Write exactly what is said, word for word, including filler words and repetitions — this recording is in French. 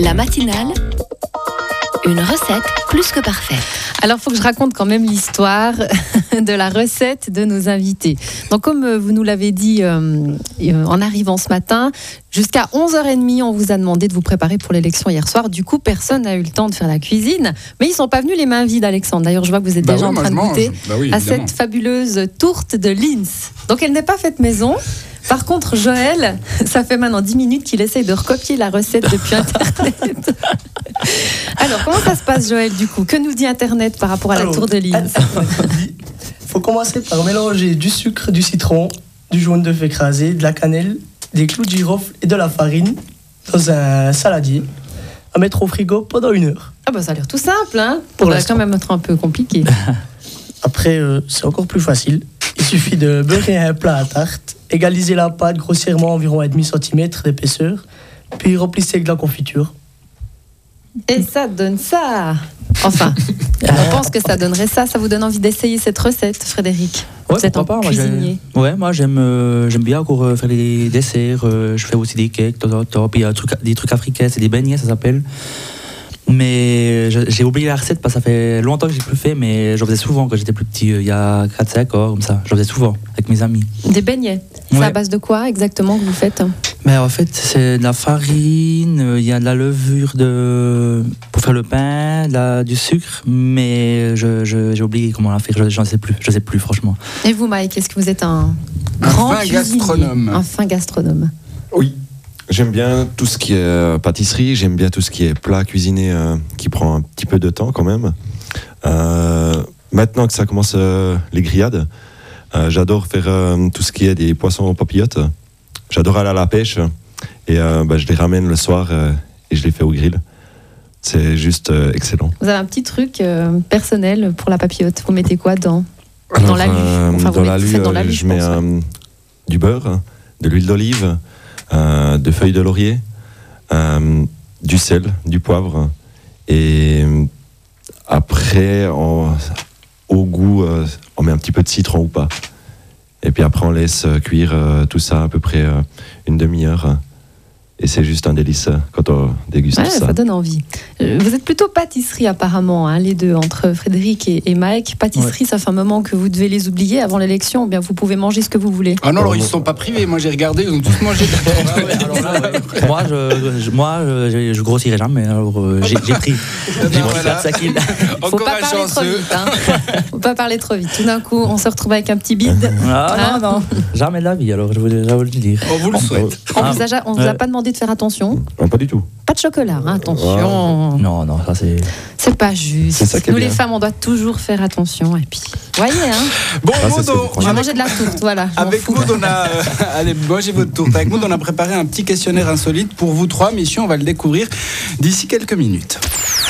La matinale, une recette plus que parfaite. Alors, il faut que je raconte quand même l'histoire de la recette de nos invités. Donc, comme vous nous l'avez dit euh, en arrivant ce matin, jusqu'à onze heures trente, on vous a demandé de vous préparer pour l'élection hier soir. Du coup, personne n'a eu le temps de faire la cuisine. Mais ils ne sont pas venus les mains vides, Alexandre. D'ailleurs, je vois que vous êtes bah déjà oui, en train de goûter bah oui, à cette fabuleuse tourte de Linz. Donc, elle n'est pas faite maison. Par contre, Joël, ça fait maintenant dix minutes qu'il essaye de recopier la recette depuis Internet. Alors, comment ça se passe, Joël, du coup ? Que nous dit Internet par rapport à Alors, la tour de Linz ? Il faut commencer par mélanger du sucre, du citron, du jaune d'œuf écrasé, de la cannelle, des clous de girofle et de la farine dans un saladier à mettre au frigo pendant une heure. Ah bah ça a l'air tout simple, hein ? Pour Ça va l'instant. quand même être un peu compliqué. Après, euh, c'est encore plus facile. Il suffit de beurrer un plat à tarte, égaliser la pâte grossièrement environ un demi centimètre d'épaisseur, puis remplissez avec de la confiture. Et ça donne ça. Enfin, on pense que ça donnerait ça. Ça vous donne envie d'essayer cette recette, Frédéric ? Ouais, Vous êtes un pourquoi pas, moi, cuisinier. j'aime- Ouais, moi j'aime, euh, j'aime bien encore euh, faire les desserts. euh, je fais aussi des cakes, de temps en temps. Puis il y a un truc- des trucs africains, c'est des beignets, ça s'appelle. Mais je- j'ai oublié la recette parce que ça fait longtemps que j'ai plus fait, mais j'en faisais souvent quand j'étais plus petit, euh, il y a quatre cinq ans, comme ça. J'en faisais souvent avec mes amis. Des beignets. C'est Ouais. à base de quoi exactement que vous faites ? Mais en fait, c'est de la farine, euh, il y a de la levure de... pour faire le pain, de la- du sucre, mais je, je- j'ai oublié comment la faire, je j'en sais plus, je sais plus franchement. Et vous, Mike, est-ce que vous êtes un Un grand fin cuisinier ? gastronome. Un fin gastronome. Oui, j'aime bien tout ce qui est euh, pâtisserie, j'aime bien tout ce qui est plat cuisiné euh, qui prend un petit peu de temps quand même. Euh, maintenant que ça commence euh, les grillades, euh, j'adore faire euh, tout ce qui est des poissons aux papillotes. J'adore aller à la pêche et euh, bah, je les ramène le soir euh, et je les fais au grill. C'est juste euh, excellent. Vous avez un petit truc euh, personnel pour la papillote. Vous mettez quoi dans Dans Alors, l'alu. euh, Enfin, vous dans mettez- l'alu, vous faites dans euh, l'alu, je je mets pense, euh, du beurre, de l'huile d'olive, euh, de feuilles de laurier, euh, du sel, du poivre. Et euh, après, on- au goût, euh, on met un petit peu de citron ou pas. Et puis après, on laisse euh, cuire euh, tout ça à peu près euh, une demi-heure. Et c'est juste un délice euh, quand on déguste Ouais, ça. ça donne envie. Euh, Vous êtes plutôt pâtisserie apparemment, hein, les deux, entre Frédéric et, et Mike. Pâtisserie, ça fait un moment que vous devez les oublier avant l'élection, ou bien vous pouvez manger ce que vous voulez. Ah non, alors ils ne sont pas privés. Moi j'ai regardé, ils ont tous mangé de la tourte. moi, je, je- moi je, je grossirai jamais, alors euh, j'ai, j'ai pris, j'ai pris Voilà. quatre kilos. Faut Encore pas un parler trop chanceux. vite. Hein. Faut pas parler trop vite. Tout d'un coup, on se retrouve avec un petit bide. Ah, Hein non, non, jamais de la vie, alors je voulais, je voulais le dire. On vous le souhaite. On Ah, vous a, ja- on vous a ouais. pas demandé de faire attention. Non, pas du tout. Pas de chocolat, hein, attention. Non, non, ça c'est... C'est pas juste. C'est ça qui est Nous les bien. femmes, on doit toujours faire attention. Et puis, voyez, hein, Bon, Ah, ça, c'est Maud, bon. on va avec, manger de la tourte, voilà. je m'en avec fous. Maud, on a. euh, allez, mangez votre tourte. Avec Maud, on a préparé un petit questionnaire insolite pour vous trois. Mission, on va le découvrir d'ici quelques minutes.